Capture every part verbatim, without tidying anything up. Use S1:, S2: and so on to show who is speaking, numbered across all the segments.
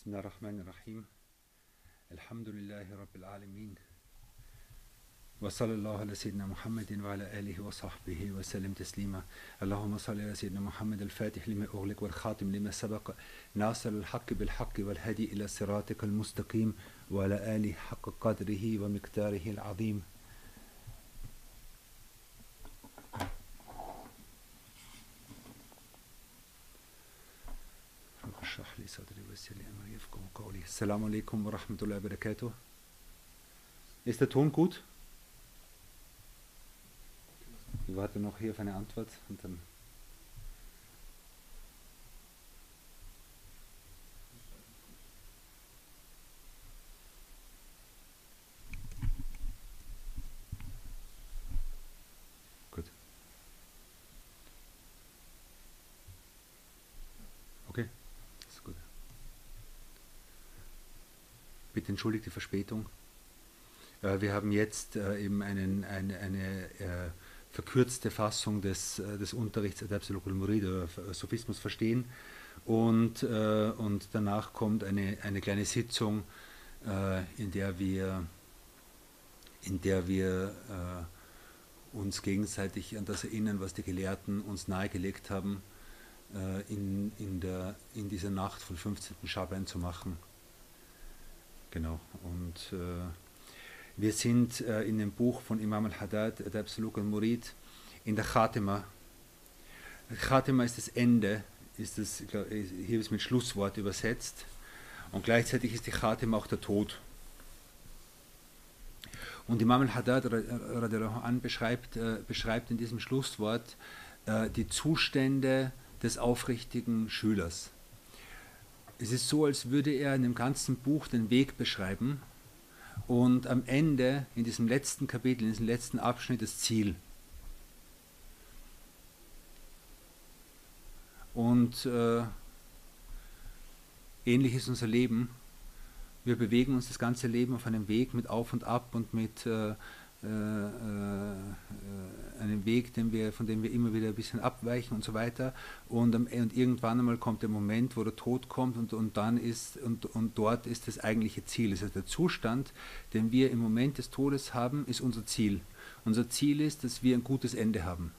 S1: بسم الله الرحمن الرحيم الحمد لله رب العالمين وصلى الله على سيدنا محمد وعلى آله وصحبه وسلم تسليما اللهم صل على سيدنا محمد الفاتح لما أغلق والخاتم لما سبق ناصر الحق بالحق والهدي إلى صراطك المستقيم وعلى آله حق قدره ومقداره العظيم. اشرح لي صدري ويسر لي امري يفقهوا قولي. Assalamu alaikum wa rahmatullahi wa barakatuh. Ist der Ton gut? Ich warte noch hier auf eine Antwort und dann. Gut. Okay. Ist gut. Bitte entschuldigt die Verspätung. Äh, wir haben jetzt äh, eben einen, eine, eine äh, verkürzte Fassung des, äh, des Unterrichts Adab Suluk al-Murid oder Sufismus verstehen und, äh, und danach kommt eine, eine kleine Sitzung, äh, in der wir, in der wir äh, uns gegenseitig an das erinnern, was die Gelehrten uns nahegelegt haben, äh, in, in, der, in dieser Nacht von fünfzehnten Schaban zu machen. Genau, und äh, wir sind äh, in dem Buch von Imam al-Haddad, Adab Suluk al-Murid, in der Khatima. Khatima ist das Ende, ist das, hier ist mit Schlusswort übersetzt, und gleichzeitig ist die Khatima auch der Tod. Und Imam al-Haddad radiallahu anh beschreibt, äh, beschreibt in diesem Schlusswort äh, die Zustände des aufrichtigen Schülers. Es ist so, als würde er in dem ganzen Buch den Weg beschreiben und am Ende, in diesem letzten Kapitel, in diesem letzten Abschnitt, das Ziel. Und äh, ähnlich ist unser Leben. Wir bewegen uns das ganze Leben auf einem Weg mit Auf und Ab und mit äh, äh, äh, einem Weg, den wir, von dem wir immer wieder ein bisschen abweichen und so weiter. Und, am, und irgendwann einmal kommt der Moment, wo der Tod kommt und, und dann ist und, und dort ist das eigentliche Ziel. Das heißt, der Zustand, den wir im Moment des Todes haben, ist unser Ziel. Unser Ziel ist, dass wir ein gutes Ende haben.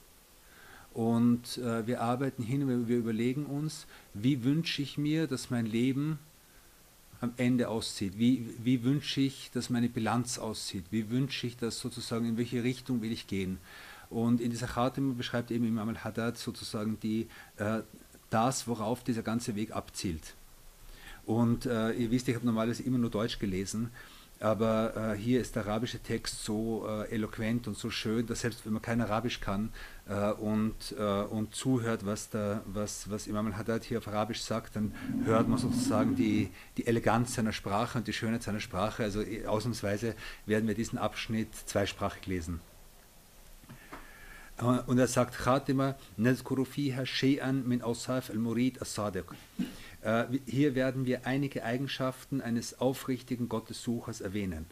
S1: Und äh, wir arbeiten hin und wir überlegen uns, wie wünsche ich mir, dass mein Leben am Ende aussieht? Wie, wie wünsche ich, dass meine Bilanz aussieht? Wie wünsche ich das sozusagen, in welche Richtung will ich gehen? Und in dieser Khatima beschreibt eben Imam al-Haddad sozusagen die, äh, das, worauf dieser ganze Weg abzielt. Und äh, ihr wisst, ich habe normalerweise immer nur Deutsch gelesen, aber äh, hier ist der arabische Text so äh, eloquent und so schön, dass selbst wenn man kein Arabisch kann äh, und, äh, und zuhört, was, der, was, was Imam al-Haddad hier auf Arabisch sagt, dann hört man sozusagen die, die Eleganz seiner Sprache und die Schönheit seiner Sprache. Also äh, ausnahmsweise werden wir diesen Abschnitt zweisprachig lesen. Äh, und er sagt, Khatima, nazkuru fiha shay'an min awsaf al-Murid as-Sadiq. Hier werden wir einige Eigenschaften eines aufrichtigen Gottessuchers erwähnen.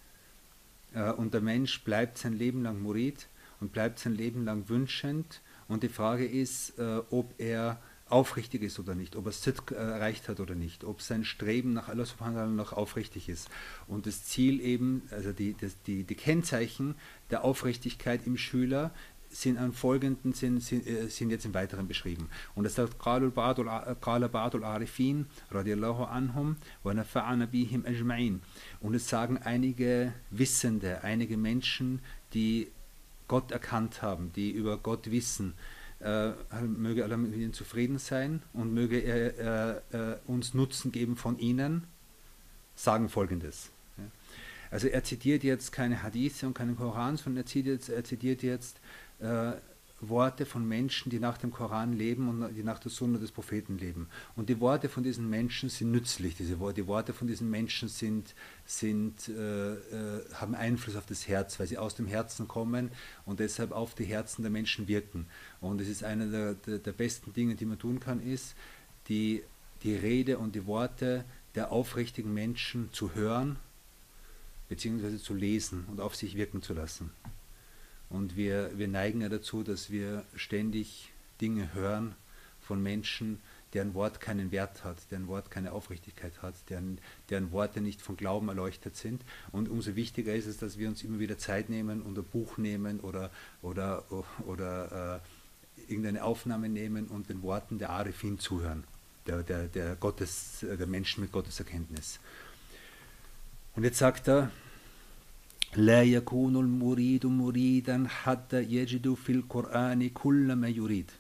S1: Und der Mensch bleibt sein Leben lang Murid und bleibt sein Leben lang wünschend. Und die Frage ist, ob er aufrichtig ist oder nicht, ob er Sidq erreicht hat oder nicht, ob sein Streben nach Allah subhanahu wa ta'ala noch aufrichtig ist. Und das Ziel eben, also die, das, die, die Kennzeichen der Aufrichtigkeit im Schüler sind an folgenden sind, sind, sind jetzt im Weiteren beschrieben. Und es sagt, قال بعض العارفين رضي الله عنهم ونفعنا بهم أجمعين. Und es sagen einige Wissende, einige Menschen, die Gott erkannt haben, die über Gott wissen, äh, möge Allah mit ihnen zufrieden sein und möge er äh, äh, uns Nutzen geben von ihnen, sagen Folgendes. Also er zitiert jetzt keine Hadithe und keinen Koran, sondern er zitiert jetzt, er zitiert jetzt äh, Worte von Menschen, die nach dem Koran leben und die nach der Sunna des Propheten leben. Und die Worte von diesen Menschen sind nützlich. Diese Worte, die Worte von diesen Menschen sind, sind, äh, äh, haben Einfluss auf das Herz, weil sie aus dem Herzen kommen und deshalb auf die Herzen der Menschen wirken. Und es ist einer der, der, der besten Dinge, die man tun kann, ist, die, die Rede und die Worte der aufrichtigen Menschen zu hören, beziehungsweise zu lesen und auf sich wirken zu lassen. Und wir, wir neigen ja dazu, dass wir ständig Dinge hören von Menschen, deren Wort keinen Wert hat, deren Wort keine Aufrichtigkeit hat, deren, deren Worte nicht von Glauben erleuchtet sind. Und umso wichtiger ist es, dass wir uns immer wieder Zeit nehmen und ein Buch nehmen oder, oder, oder äh, irgendeine Aufnahme nehmen und den Worten der Arifin zuhören, der, der, der, Gottes, der Menschen mit Gotteserkenntnis. Und jetzt sagt er, لا يكون المريد مريدا حتى يجد في القرآن كل ما يريد.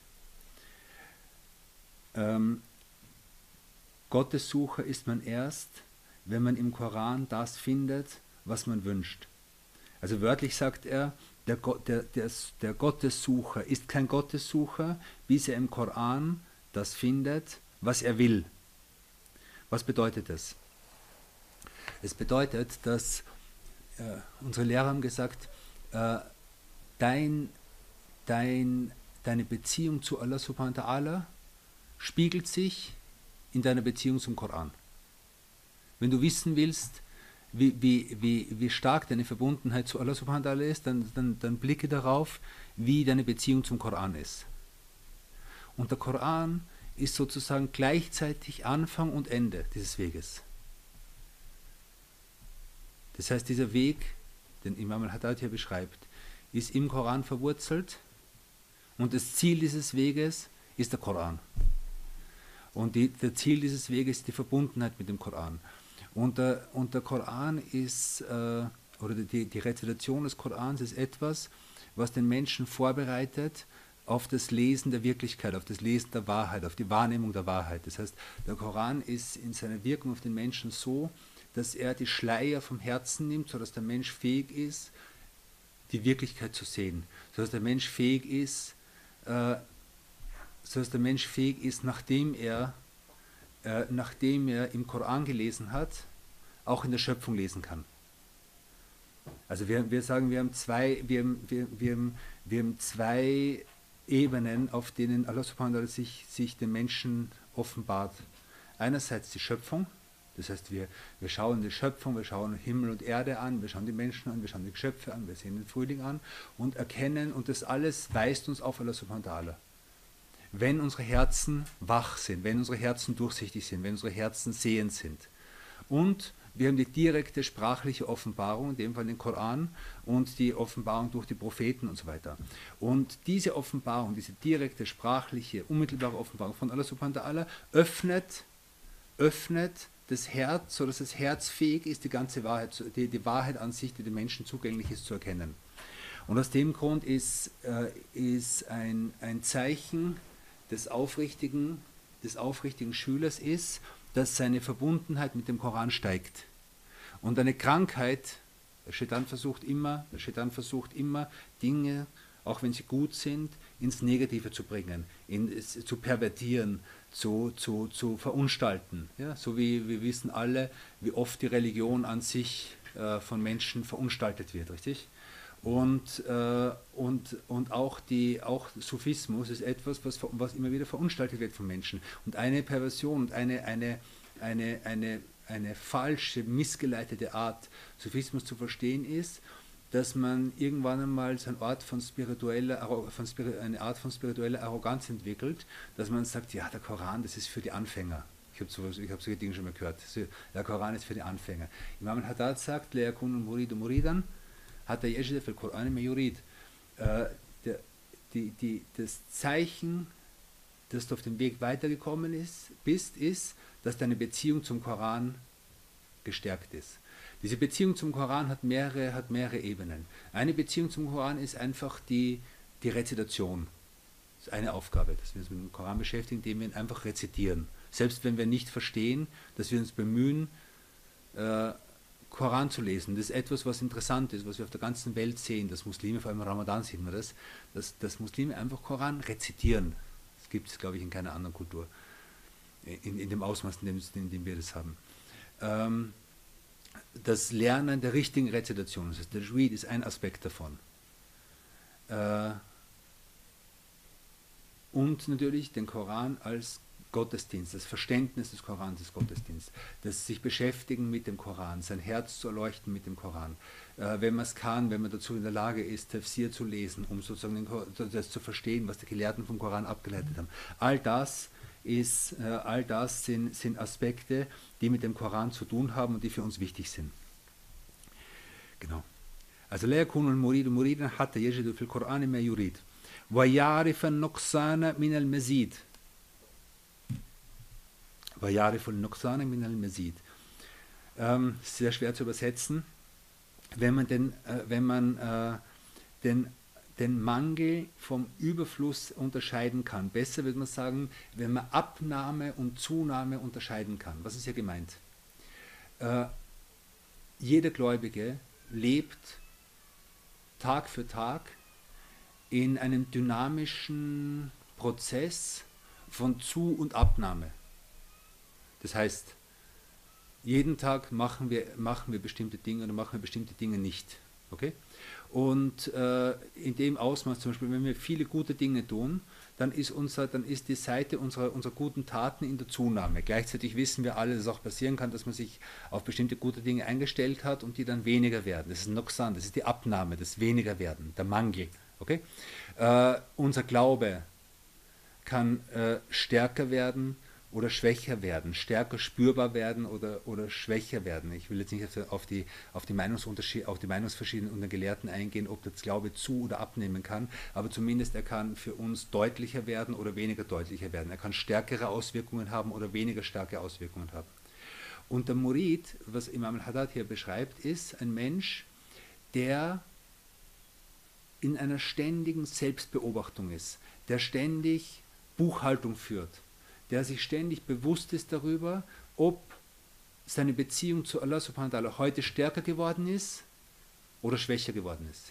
S1: Ähm, Gottessucher ist man erst, wenn man im Koran das findet, was man wünscht. Also wörtlich sagt er, der, Gott, der, der, der Gottessucher ist kein Gottessucher, bis er im Koran das findet, was er will. Was bedeutet das? Es bedeutet, dass äh, unsere Lehrer haben gesagt, äh, dein, dein, deine Beziehung zu Allah subhanahu wa ta'ala spiegelt sich in deiner Beziehung zum Koran. Wenn du wissen willst, wie, wie, wie, wie stark deine Verbundenheit zu Allah subhanahu wa ta'ala ist, dann, dann, dann blicke darauf, wie deine Beziehung zum Koran ist. Und der Koran ist sozusagen gleichzeitig Anfang und Ende dieses Weges. Das heißt, dieser Weg, den Imam al-Haddad hier beschreibt, ist im Koran verwurzelt und das Ziel dieses Weges ist der Koran. Und die, das Ziel dieses Weges ist die Verbundenheit mit dem Koran. Und der, und der Koran ist, äh, oder die, die Rezitation des Korans ist etwas, was den Menschen vorbereitet auf das Lesen der Wirklichkeit, auf das Lesen der Wahrheit, auf die Wahrnehmung der Wahrheit. Das heißt, der Koran ist in seiner Wirkung auf den Menschen so, dass er die Schleier vom Herzen nimmt, sodass der Mensch fähig ist, die Wirklichkeit zu sehen. Sodass der Mensch fähig ist, äh, sodass der Mensch fähig ist, nachdem er, äh, nachdem er im Koran gelesen hat, auch in der Schöpfung lesen kann. Also wir, wir sagen, wir haben zwei, wir, wir, wir, haben, wir haben zwei Ebenen, auf denen Allah subhanahu wa ta'ala sich, sich den Menschen offenbart. Einerseits die Schöpfung, das heißt, wir, wir schauen die Schöpfung, wir schauen Himmel und Erde an, wir schauen die Menschen an, wir schauen die Geschöpfe an, wir sehen den Frühling an und erkennen, und das alles weist uns auf Allah subhanahu wa ta'ala. Wenn unsere Herzen wach sind, wenn unsere Herzen durchsichtig sind, wenn unsere Herzen sehend sind. Und wir haben die direkte sprachliche Offenbarung, in dem Fall den Koran, und die Offenbarung durch die Propheten und so weiter. Und diese Offenbarung, diese direkte sprachliche, unmittelbare Offenbarung von Allah subhanahu wa ta'ala öffnet, öffnet das Herz, sodass das Herz fähig ist, die ganze Wahrheit, die, die Wahrheit an sich, die dem Menschen zugänglich ist, zu erkennen. Und aus dem Grund ist, äh, ist ein, ein Zeichen des aufrichtigen, des aufrichtigen Schülers ist, dass seine Verbundenheit mit dem Koran steigt. Und eine Krankheit, der Shaitan versucht immer, der Shaitan versucht immer, Dinge, auch wenn sie gut sind, ins Negative zu bringen, in, zu pervertieren, zu, zu, zu verunstalten. Ja? So wie wir wissen alle, wie oft die Religion an sich äh, von Menschen verunstaltet wird, richtig? Und, äh, und, und auch, die, auch Sufismus ist etwas, was, was immer wieder verunstaltet wird von Menschen. Und eine Perversion und eine, eine, eine, eine, eine falsche, missgeleitete Art, Sufismus zu verstehen ist, dass man irgendwann einmal so eine Art von spiritueller, von Spir eine Art von spiritueller Arroganz entwickelt, dass man sagt, ja, der Koran, das ist für die Anfänger. Ich habe sowas, ich habe solche Dinge schon mal gehört. Der Koran ist für die Anfänger. Imam al-Haddad sagt, La yakunu muridu muridan, hatta yajida fil Qur'an ma yurid. Die, die, das Zeichen, dass du auf dem Weg weitergekommen ist, bist, ist, dass deine Beziehung zum Koran gestärkt ist. Diese Beziehung zum Koran hat mehrere, hat mehrere Ebenen. Eine Beziehung zum Koran ist einfach die, die Rezitation. Das ist eine Aufgabe, dass wir uns mit dem Koran beschäftigen, indem wir ihn einfach rezitieren. Selbst wenn wir nicht verstehen, dass wir uns bemühen, äh, Koran zu lesen. Das ist etwas, was interessant ist, was wir auf der ganzen Welt sehen, dass Muslime, vor allem im Ramadan sieht man das, dass, dass Muslime einfach Koran rezitieren. Das gibt es, glaube ich, in keiner anderen Kultur, in, in dem Ausmaß, in dem, in dem wir das haben. Ähm, das Lernen der richtigen Rezitation, das heißt, der Tajweed ist ein Aspekt davon. Äh, und natürlich den Koran als Gottesdienst, das Verständnis des Korans als Gottesdienst, das sich beschäftigen mit dem Koran, sein Herz zu erleuchten mit dem Koran. Äh, wenn man es kann, wenn man dazu in der Lage ist, Tafsir zu lesen, um sozusagen den, das zu verstehen, was die Gelehrten vom Koran abgeleitet haben. All das ist, äh, all das sind, sind Aspekte, die mit dem Koran zu tun haben und die für uns wichtig sind. Genau. Also لا يكون المريد مريدا حتى يجد في القرآن ما يريد ويعرف النقصان من المزيد ويعرف النقصان من المزيد. Ähm, sehr schwer zu übersetzen. Wenn man den, äh, wenn man äh, den, den Mangel vom Überfluss unterscheiden kann. Besser würde man sagen, wenn man Abnahme und Zunahme unterscheiden kann. Was ist hier gemeint? Äh, jeder Gläubige lebt Tag für Tag in einem dynamischen Prozess von Zu- und Abnahme. Das heißt, jeden Tag machen wir, machen wir bestimmte Dinge oder machen wir bestimmte Dinge nicht. Okay? Und äh, in dem Ausmaß, zum Beispiel, wenn wir viele gute Dinge tun, dann ist, unser, dann ist die Seite unserer, unserer guten Taten in der Zunahme. Gleichzeitig wissen wir alle, dass es auch passieren kann, dass man sich auf bestimmte gute Dinge eingestellt hat und die dann weniger werden. Das ist Noxan, das ist die Abnahme, das Wenigerwerden, der Mangel. Okay? Äh, unser Glaube kann äh, stärker werden oder schwächer werden, stärker spürbar werden oder, oder schwächer werden. Ich will jetzt nicht auf die, auf die, Meinungsunterschied, auf die Meinungsverschiedenheiten unter Gelehrten eingehen, ob das Glaube zu- oder abnehmen kann, aber zumindest er kann für uns deutlicher werden oder weniger deutlicher werden. Er kann stärkere Auswirkungen haben oder weniger starke Auswirkungen haben. Und der Murid, was Imam al-Haddad hier beschreibt, ist ein Mensch, der in einer ständigen Selbstbeobachtung ist, der ständig Buchhaltung führt, der sich ständig bewusst ist darüber, ob seine Beziehung zu Allah subhanahu wa ta'ala heute stärker geworden ist oder schwächer geworden ist.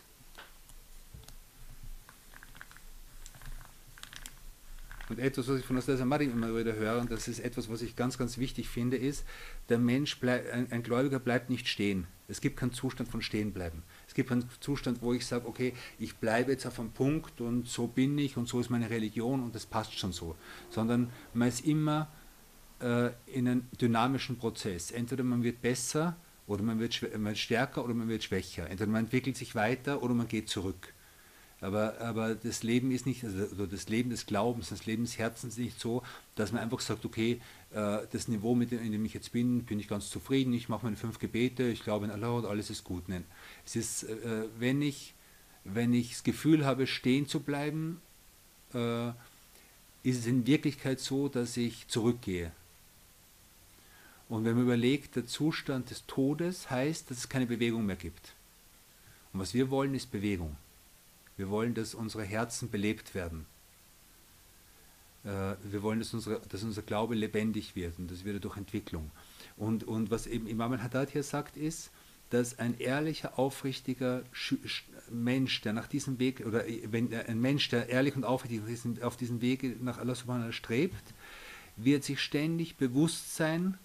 S1: Und etwas, was ich von Ustaz Amari immer wieder höre, und das ist etwas, was ich ganz, ganz wichtig finde, ist, der Mensch, bleib, ein, ein Gläubiger bleibt nicht stehen. Es gibt keinen Zustand von Stehenbleiben. Es gibt einen Zustand, wo ich sage, okay, ich bleibe jetzt auf einem Punkt und so bin ich und so ist meine Religion und das passt schon so. Sondern man ist immer äh, in einem dynamischen Prozess. Entweder man wird besser oder man wird, man wird stärker oder man wird schwächer. Entweder man entwickelt sich weiter oder man geht zurück. Aber, aber das Leben ist nicht, also das Leben des Glaubens, das Leben des Herzens ist nicht so, dass man einfach sagt, okay, äh, das Niveau, mit dem, in dem ich jetzt bin, bin ich ganz zufrieden, ich mache meine fünf Gebete, ich glaube in Allah und alles ist gut. Nein. Es ist, äh, wenn ich, wenn ich das Gefühl habe, stehen zu bleiben, äh, ist es in Wirklichkeit so, dass ich zurückgehe. Und wenn man überlegt, der Zustand des Todes heißt, dass es keine Bewegung mehr gibt. Und was wir wollen, ist Bewegung. Wir wollen, dass unsere Herzen belebt werden. Äh, wir wollen, dass, unsere, dass unser Glaube lebendig wird und das wird durch Entwicklung. Und, und was eben Imam al-Haddad hier sagt, ist, dass ein ehrlicher, aufrichtiger Mensch, der nach diesem Weg, oder wenn ein Mensch, der ehrlich und aufrichtig auf diesem Weg nach Allah subhanahu wa ta'ala strebt, wird sich ständig bewusst sein,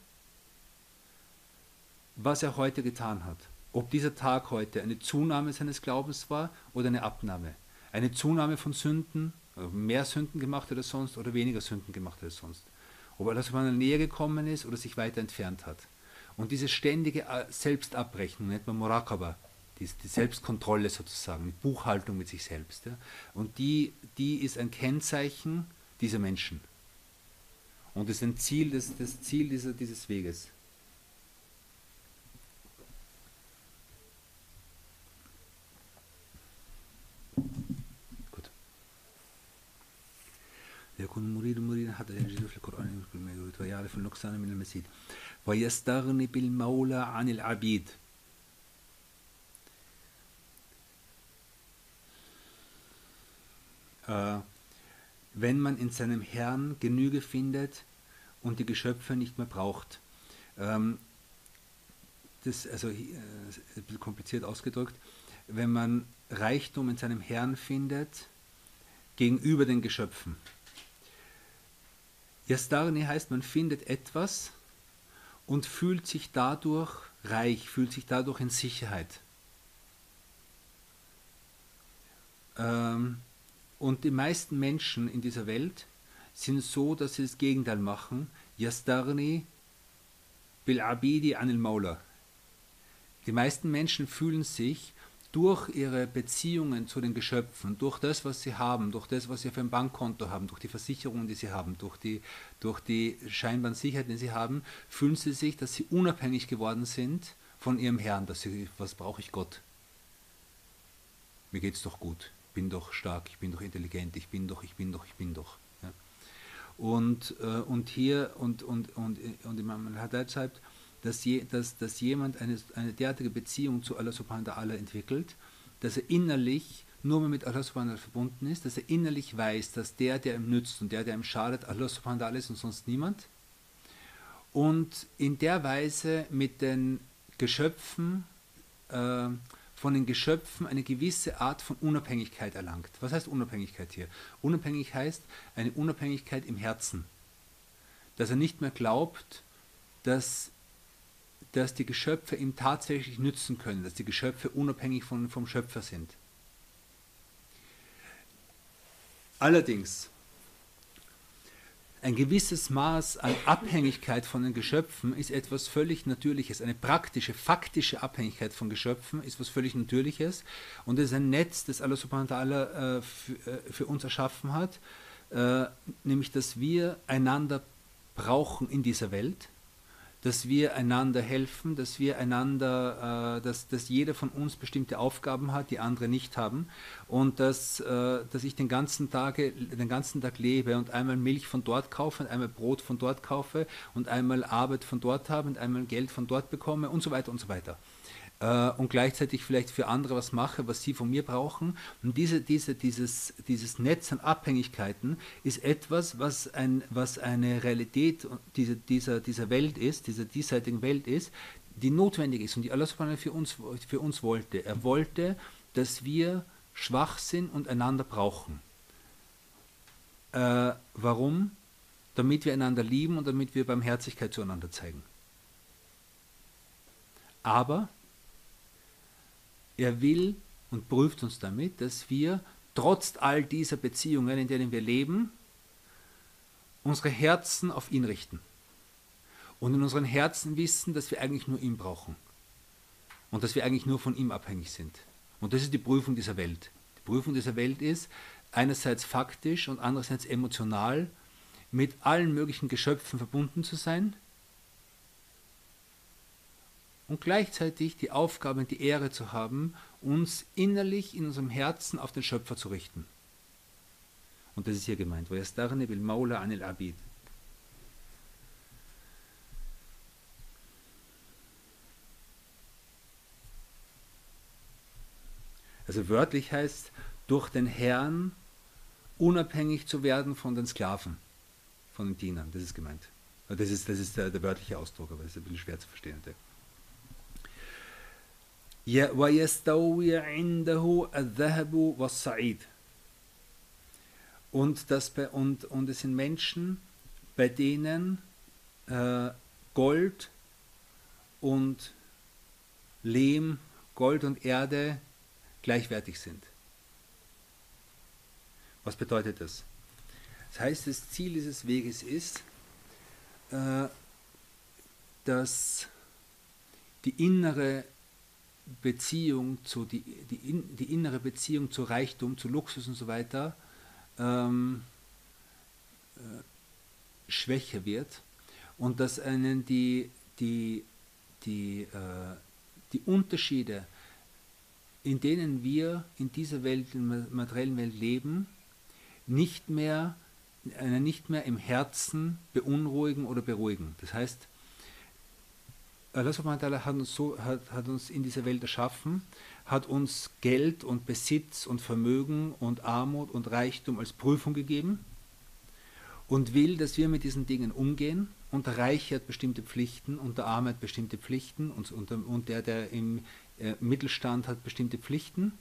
S1: was er heute getan hat. Ob dieser Tag heute eine Zunahme seines Glaubens war oder eine Abnahme. Eine Zunahme von Sünden, mehr Sünden gemacht als sonst oder weniger Sünden gemacht als sonst. Ob er das von näher gekommen ist oder sich weiter entfernt hat. Und diese ständige Selbstabrechnung nennt man Muraqaba, die, die Selbstkontrolle sozusagen, die Buchhaltung mit sich selbst. Ja. Und die, die ist ein Kennzeichen dieser Menschen. Und ist ein Ziel, das, das Ziel dieser, dieses Weges. يكون مريد مريدا حتى يجد في القرآن كل ما يريد ويعرف النقصان من المزيد ويستغني بالمولى عن العبيد. Äh, wenn man in seinem Herrn Genüge findet und die Geschöpfe nicht mehr braucht. Ähm, das also äh, ein bisschen kompliziert ausgedrückt. Wenn man Reichtum in seinem Herrn findet gegenüber den Geschöpfen. Yastarni heißt, man findet etwas und fühlt sich dadurch reich, fühlt sich dadurch in Sicherheit. Ähm, und die meisten Menschen in dieser Welt sind so, dass sie das Gegenteil machen. Yastarni bil abidi anil Maula. Die meisten Menschen fühlen sich durch ihre Beziehungen zu den Geschöpfen, durch das, was sie haben, durch das, was sie auf ihrem Bankkonto haben, durch die Versicherungen, die sie haben, durch die, durch die scheinbaren Sicherheiten, die sie haben, fühlen sie sich, dass sie unabhängig geworden sind von ihrem Herrn, dass sie, was brauche ich Gott? Mir geht's doch gut, ich bin doch stark, ich bin doch intelligent, ich bin doch, ich bin doch, ich bin doch. Ja. Und, äh, und hier, und, und, und, und Imam al-Haddad sagt, dass, je, dass, dass jemand eine, eine derartige Beziehung zu Allah subhanahu wa ta'ala entwickelt, dass er innerlich nur mehr mit Allah subhanahu wa ta'ala verbunden ist, dass er innerlich weiß, dass der, der ihm nützt und der, der ihm schadet, Allah subhanahu wa ta'ala ist und sonst niemand. Und in der Weise mit den Geschöpfen, äh, von den Geschöpfen eine gewisse Art von Unabhängigkeit erlangt. Was heißt Unabhängigkeit hier? Unabhängig heißt eine Unabhängigkeit im Herzen. Dass er nicht mehr glaubt, dass, dass die Geschöpfe ihm tatsächlich nützen können, dass die Geschöpfe unabhängig von, vom Schöpfer sind. Allerdings, ein gewisses Maß an Abhängigkeit von den Geschöpfen ist etwas völlig Natürliches. Eine praktische, faktische Abhängigkeit von Geschöpfen ist etwas völlig Natürliches. Und es ist ein Netz, das Allah subhanahu wa ta'ala äh, für, äh, für uns erschaffen hat, äh, nämlich, dass wir einander brauchen in dieser Welt, dass wir einander helfen, dass wir einander, äh, dass, dass jeder von uns bestimmte Aufgaben hat, die andere nicht haben, und dass, äh, dass ich den ganzen, Tage, den ganzen Tag lebe und einmal Milch von dort kaufe und einmal Brot von dort kaufe und einmal Arbeit von dort habe und einmal Geld von dort bekomme und so weiter und so weiter. Äh, und gleichzeitig vielleicht für andere was mache, was sie von mir brauchen. Und diese, diese, dieses, dieses Netz an Abhängigkeiten ist etwas, was, ein, was eine Realität dieser, dieser, dieser Welt ist, dieser diesseitigen Welt ist, die notwendig ist und die Allah subhanahu für uns, für uns wollte. Er wollte, dass wir schwach sind und einander brauchen. Äh, warum? Damit wir einander lieben und damit wir Barmherzigkeit zueinander zeigen. Aber er will und prüft uns damit, dass wir trotz all dieser Beziehungen, in denen wir leben, unsere Herzen auf ihn richten. Und in unseren Herzen wissen, dass wir eigentlich nur ihn brauchen. Und dass wir eigentlich nur von ihm abhängig sind. Und das ist die Prüfung dieser Welt. Die Prüfung dieser Welt ist, einerseits faktisch und andererseits emotional, mit allen möglichen Geschöpfen verbunden zu sein, und gleichzeitig die Aufgabe und die Ehre zu haben, uns innerlich in unserem Herzen auf den Schöpfer zu richten. Und das ist hier gemeint. وَيَسْتَغْنِ بِالْمَوْلَى عَنِ الْعَبِيدِ. Also wörtlich heißt, durch den Herrn unabhängig zu werden von den Sklaven, von den Dienern. Das ist gemeint. Das ist, das ist der, der wörtliche Ausdruck, aber das ist ein bisschen schwer zu verstehen. وَيَسْتَوِي عِنْدَهُ الذَّهَبُ وَالصَّعِيدُ. Und, das bei, und, und es sind Menschen, bei denen äh, Gold und Lehm, Gold und Erde gleichwertig sind. Was bedeutet das? Das heißt, das Ziel dieses Weges ist, äh, dass die innere Beziehung zu die, die, in, die innere Beziehung zu Reichtum, zu Luxus und so weiter ähm, äh, schwächer wird und dass einen die, die, die, äh, die Unterschiede, in denen wir in dieser Welt, in der materiellen Welt leben, nicht mehr, einen nicht mehr im Herzen beunruhigen oder beruhigen. Das heißt, Allah subhanahu wa ta'ala hat uns, so, hat, hat uns in dieser Welt erschaffen, hat uns Geld und Besitz und Vermögen und Armut und Reichtum als Prüfung gegeben und will, dass wir mit diesen Dingen umgehen. Und der Reiche hat bestimmte Pflichten und der Arme hat bestimmte Pflichten und, und, und der, der im äh, Mittelstand hat bestimmte Pflichten.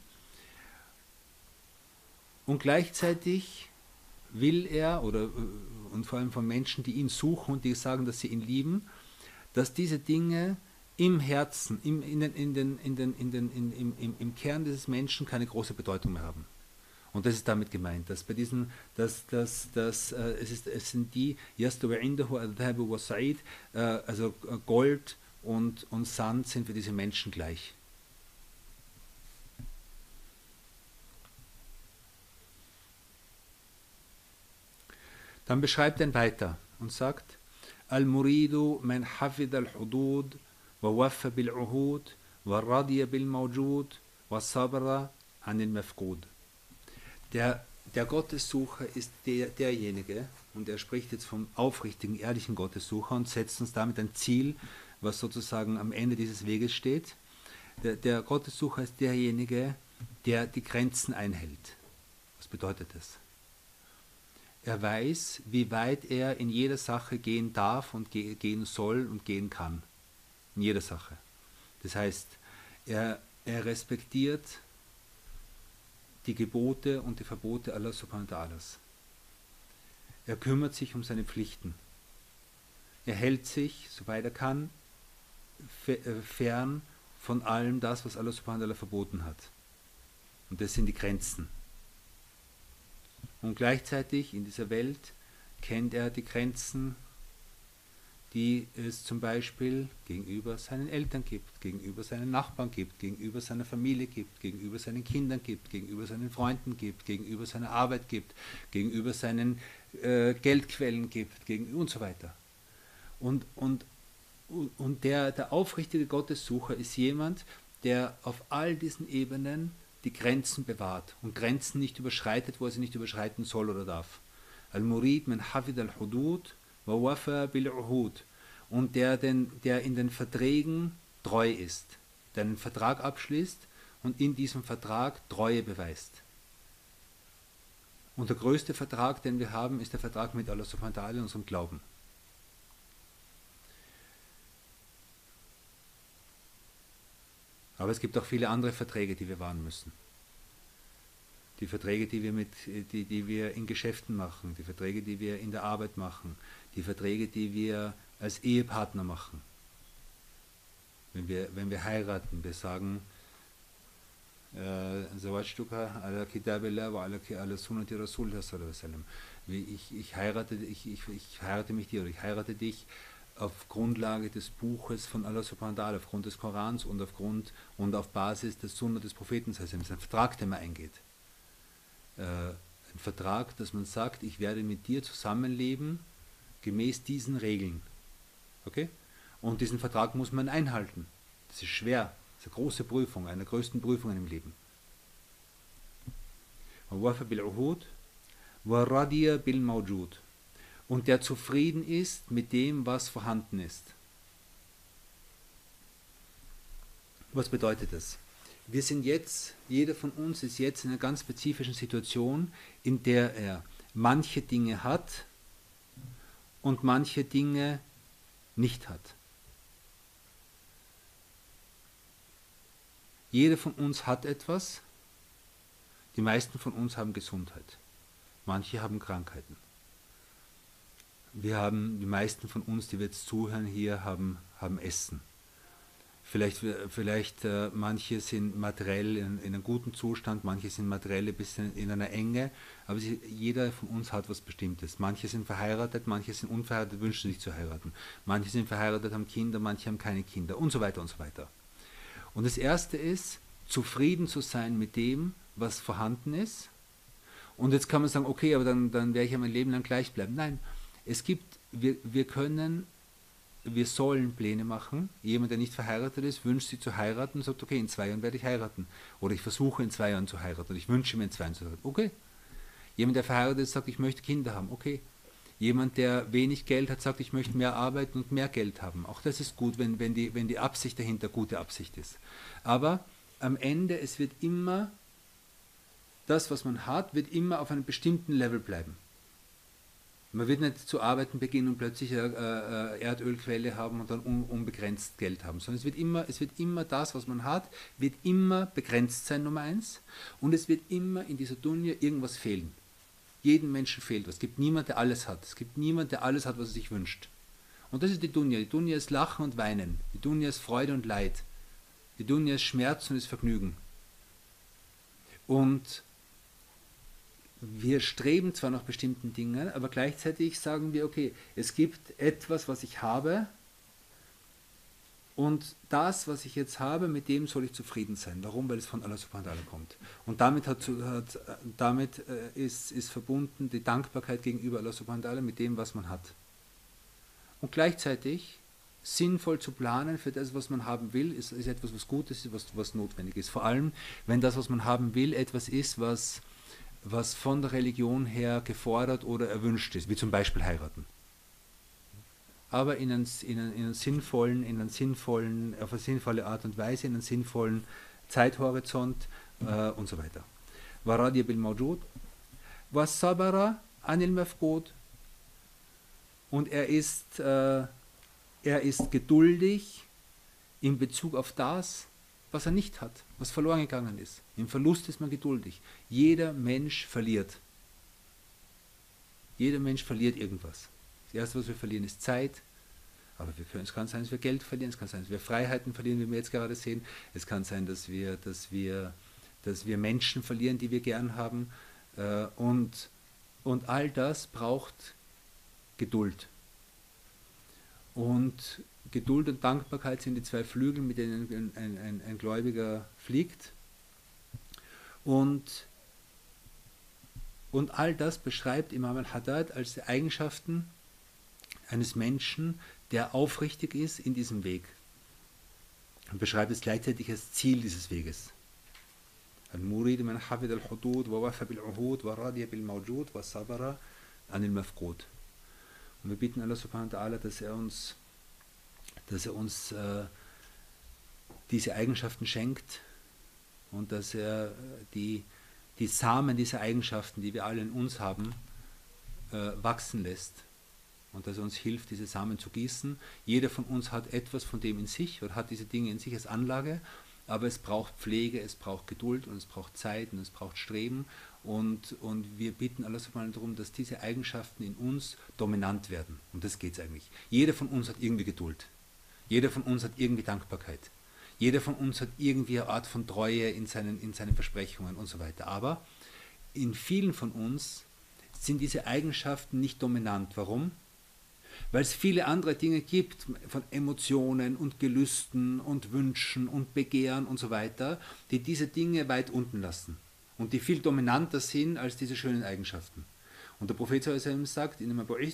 S1: Und gleichzeitig will er, oder und vor allem von Menschen, die ihn suchen und die sagen, dass sie ihn lieben, dass diese Dinge im Herzen, im, in den, in den, in den, in den, in, im, im, im Kern dieses Menschen keine große Bedeutung mehr haben. Und das ist damit gemeint, dass bei diesen, dass, dass, dass, äh, es, ist, es sind die, yastawi indahu al-dhahabu was-sa'id, äh, also Gold und, und Sand sind für diese Menschen gleich. Dann beschreibt er weiter und sagt, Al-Muridu man hafid al-Hudud wa waffa bil-Uhud wa radiya bil-Mawjud wa sabra an al-Mafqud. Der, der Gottessucher ist der, derjenige, und er spricht jetzt vom aufrichtigen, ehrlichen Gottessucher und setzt uns damit ein Ziel, was sozusagen am Ende dieses Weges steht. Der, der Gottessucher ist derjenige, der die Grenzen einhält. Was bedeutet das? Er weiß, wie weit er in jeder Sache gehen darf und ge- gehen soll und gehen kann. In jeder Sache. Das heißt, er, er respektiert die Gebote und die Verbote Allah subhanahu wa ta'ala. Er kümmert sich um seine Pflichten. Er hält sich, soweit er kann, fern von allem das, was Allah subhanahu wa ta'ala verboten hat. Und das sind die Grenzen. Und gleichzeitig in dieser Welt kennt er die Grenzen, die es zum Beispiel gegenüber seinen Eltern gibt, gegenüber seinen Nachbarn gibt, gegenüber seiner Familie gibt, gegenüber seinen Kindern gibt, gegenüber seinen Freunden gibt, gegenüber seiner Arbeit gibt, gegenüber seinen äh, Geldquellen gibt, gegen, und so weiter. Und, und, und der, der aufrichtige Gottessucher ist jemand, der auf all diesen Ebenen die Grenzen bewahrt und Grenzen nicht überschreitet, wo er sie nicht überschreiten soll oder darf. Al-Murid man hafid al-Hudud wa wafa bil-Uhud. Und der, den, der in den Verträgen treu ist, der einen Vertrag abschließt und in diesem Vertrag Treue beweist. Und der größte Vertrag, den wir haben, ist der Vertrag mit Allah subhanahu wa ta'ala in unserem Glauben. Aber es gibt auch viele andere Verträge, die wir wahren müssen. Die Verträge, die wir, mit, die, die wir in Geschäften machen, die Verträge, die wir in der Arbeit machen, die Verträge, die wir als Ehepartner machen. Wenn wir, wenn wir heiraten, wir sagen, Zawajtuka ala kitabillah wa ala sunnati rasulillah sallallahu alaihi wasallam. Ich, ich, heirate, ich, ich, ich heirate mich dir oder ich heirate dich auf Grundlage des Buches von Allah subhanahu wa ta'ala, aufgrund des Korans und aufgrund und auf Basis des Sunna des Propheten. Das heißt, es ist ein Vertrag, der man eingeht. Äh, ein Vertrag, dass man sagt, ich werde mit dir zusammenleben, gemäß diesen Regeln. Okay? Und diesen Vertrag muss man einhalten. Das ist schwer. Das ist eine große Prüfung, eine der größten Prüfungen im Leben. Und der zufrieden ist mit dem, was vorhanden ist. Was bedeutet das? Wir sind jetzt, jeder von uns ist jetzt in einer ganz spezifischen Situation, in der er manche Dinge hat und manche Dinge nicht hat. Jeder von uns hat etwas, die meisten von uns haben Gesundheit, manche haben Krankheiten. Wir haben, die meisten von uns, die wir jetzt zuhören hier, haben, haben Essen. Vielleicht, vielleicht äh, manche sind materiell in, in einem guten Zustand, manche sind materiell ein bisschen in einer Enge, aber sie, jeder von uns hat was Bestimmtes. Manche sind verheiratet, manche sind unverheiratet, wünschen sich zu heiraten. Manche sind verheiratet, haben Kinder, manche haben keine Kinder und so weiter und so weiter. Und das Erste ist, zufrieden zu sein mit dem, was vorhanden ist. Und jetzt kann man sagen, okay, aber dann, dann werde ich ja mein Leben lang gleich bleiben. Nein, es gibt, wir, wir können, wir sollen Pläne machen. Jemand, der nicht verheiratet ist, wünscht sich zu heiraten und sagt, okay, in zwei Jahren werde ich heiraten. Oder ich versuche in zwei Jahren zu heiraten. Oder ich wünsche mir in zwei Jahren zu heiraten. Okay. Jemand, der verheiratet ist, sagt, ich möchte Kinder haben. Okay. Jemand, der wenig Geld hat, sagt, ich möchte mehr arbeiten und mehr Geld haben. Auch das ist gut, wenn, wenn, die, wenn die Absicht dahinter gute Absicht ist. Aber am Ende, es wird immer, das, was man hat, wird immer auf einem bestimmten Level bleiben. Man wird nicht zu arbeiten beginnen und plötzlich eine, eine Erdölquelle haben und dann un, unbegrenzt Geld haben, sondern es wird, immer, es wird immer das, was man hat, wird immer begrenzt sein, Nummer eins. Und es wird immer in dieser Dunya irgendwas fehlen. Jedem Menschen fehlt was. Es gibt niemand, der alles hat. Es gibt niemand, der alles hat, was er sich wünscht. Und das ist die Dunya. Die Dunya ist Lachen und Weinen. Die Dunya ist Freude und Leid. Die Dunya ist Schmerz und ist Vergnügen. Und wir streben zwar nach bestimmten Dingen, aber gleichzeitig sagen wir, okay, es gibt etwas, was ich habe Und das, was ich jetzt habe, mit dem soll ich zufrieden sein. Warum? Weil es von Allah subhanahu wa ta'ala kommt. Und damit, hat, hat, damit äh, ist, ist verbunden die Dankbarkeit gegenüber Allah subhanahu wa ta'ala mit dem, was man hat. Und gleichzeitig sinnvoll zu planen für das, was man haben will, ist, ist etwas, was Gutes ist, was, was notwendig ist. Vor allem, wenn das, was man haben will, etwas ist, was, was von der Religion her gefordert oder erwünscht ist, wie zum Beispiel heiraten. Aber in einen, in einen, in einen sinnvollen, in einen sinnvollen, auf eine sinnvolle Art und Weise, in einen sinnvollen Zeithorizont äh, und so weiter. Waradiya bil mawjud, was sabara anil mafqud, und er ist, äh, er ist geduldig in Bezug auf das, was er nicht hat, was verloren gegangen ist. Im Verlust ist man geduldig. Jeder Mensch verliert. Jeder Mensch verliert irgendwas. Das Erste, was wir verlieren, ist Zeit. Aber wir können, es kann sein, dass wir Geld verlieren, es kann sein, dass wir Freiheiten verlieren, wie wir jetzt gerade sehen. Es kann sein, dass wir, dass wir, dass wir Menschen verlieren, die wir gern haben. Und, und all das braucht Geduld. Und Geduld und Dankbarkeit sind die zwei Flügel, mit denen ein, ein, ein Gläubiger fliegt. Und, und all das beschreibt Imam al-Haddad als die Eigenschaften eines Menschen, der aufrichtig ist in diesem Weg. Und beschreibt es gleichzeitig als Ziel dieses Weges. Al-Murid man hafid al-Hudud wa wafa bil-Uhud wa radiya bil-Mawjud wa sabara anil mafqud. Und wir bitten Allah subhanahu wa ta'ala, dass er uns, dass er uns äh, diese Eigenschaften schenkt und dass er die, die Samen dieser Eigenschaften, die wir alle in uns haben, äh, wachsen lässt. Und dass er uns hilft, diese Samen zu gießen. Jeder von uns hat etwas von dem in sich oder hat diese Dinge in sich als Anlage, aber es braucht Pflege, es braucht Geduld und es braucht Zeit und es braucht Streben. Und, und wir bitten Allah subhanahu wa ta'ala darum, dass diese Eigenschaften in uns dominant werden. Und das geht es eigentlich. Jeder von uns hat irgendwie Geduld. Jeder von uns hat irgendwie Dankbarkeit. Jeder von uns hat irgendwie eine Art von Treue in seinen, in seinen Versprechungen und so weiter. Aber in vielen von uns sind diese Eigenschaften nicht dominant. Warum? Weil es viele andere Dinge gibt, von Emotionen und Gelüsten und Wünschen und Begehren und so weiter, die diese Dinge weit unten lassen und die viel dominanter sind als diese schönen Eigenschaften. Und der Prophet sagt, ich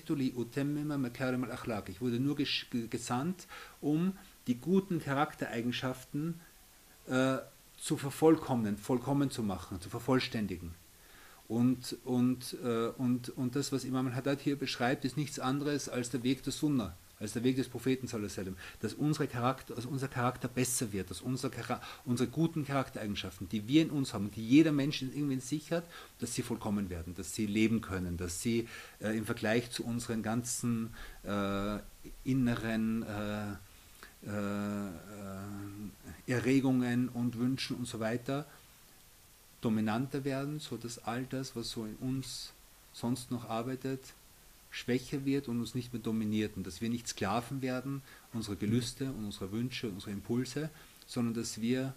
S1: wurde nur gesandt, um die guten Charaktereigenschaften äh, zu vervollkommnen, vollkommen zu machen, zu vervollständigen. Und, und, äh, und, und das, was Imam al-Haddad hier beschreibt, ist nichts anderes als der Weg der Sunna, als der Weg des Propheten, dass, unsere Charakter, dass unser Charakter besser wird, dass unser, unsere guten Charaktereigenschaften, die wir in uns haben, die jeder Mensch irgendwie in sich hat, dass sie vollkommen werden, dass sie leben können, dass sie äh, im Vergleich zu unseren ganzen äh, inneren äh, äh, Erregungen und Wünschen und so weiter dominanter werden, sodass all das, was so in uns sonst noch arbeitet, schwächer wird und uns nicht mehr dominiert und dass wir nicht Sklaven werden unserer Gelüste und unserer Wünsche und unserer Impulse, sondern dass wir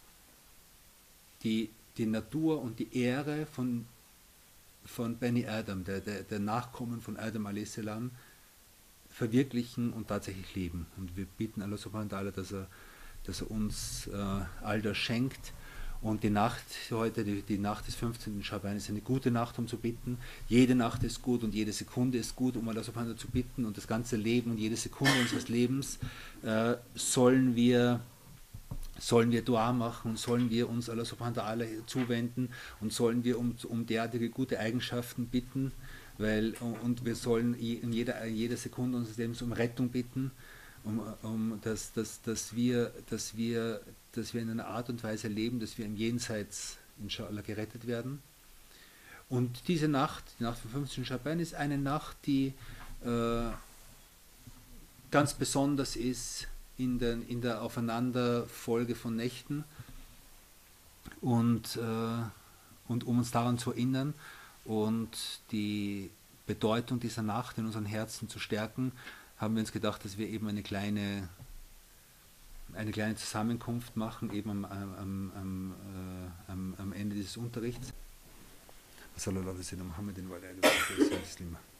S1: die, die Natur und die Ehre von, von Bani Adam, der, der, der Nachkommen von Adam a s, verwirklichen und tatsächlich leben. Und wir bitten Allah subhanahu wa ta'ala, dass er, dass er uns äh, all das schenkt. Und die Nacht heute, die, die Nacht des fünfzehnten Schaban ist eine gute Nacht, um zu bitten. Jede Nacht ist gut und jede Sekunde ist gut, um Allah subhanahu wa ta'ala zu bitten. Und das ganze Leben und jede Sekunde unseres Lebens äh, sollen wir sollen wir Dua machen, sollen wir uns Allah subhanahu wa ta'ala zuwenden und sollen wir um, um derartige gute Eigenschaften bitten, weil, und wir sollen in jeder, in jeder Sekunde unseres Lebens um Rettung bitten, um, um dass, dass, dass, wir, dass, wir, dass wir in einer Art und Weise leben, dass wir im Jenseits inshallah gerettet werden. Und diese Nacht, die Nacht vom fünfzehnten Schaban, ist eine Nacht, die äh, ganz besonders ist in, den, in der Aufeinanderfolge von Nächten und, äh, und um uns daran zu erinnern und die Bedeutung dieser Nacht in unseren Herzen zu stärken, haben wir uns gedacht, dass wir eben eine kleine, eine kleine Zusammenkunft machen, eben am, am, am, äh, am, am Ende dieses Unterrichts. Sallallahu alaihi wa sallam, Muhammadin wa alihi wa sallam.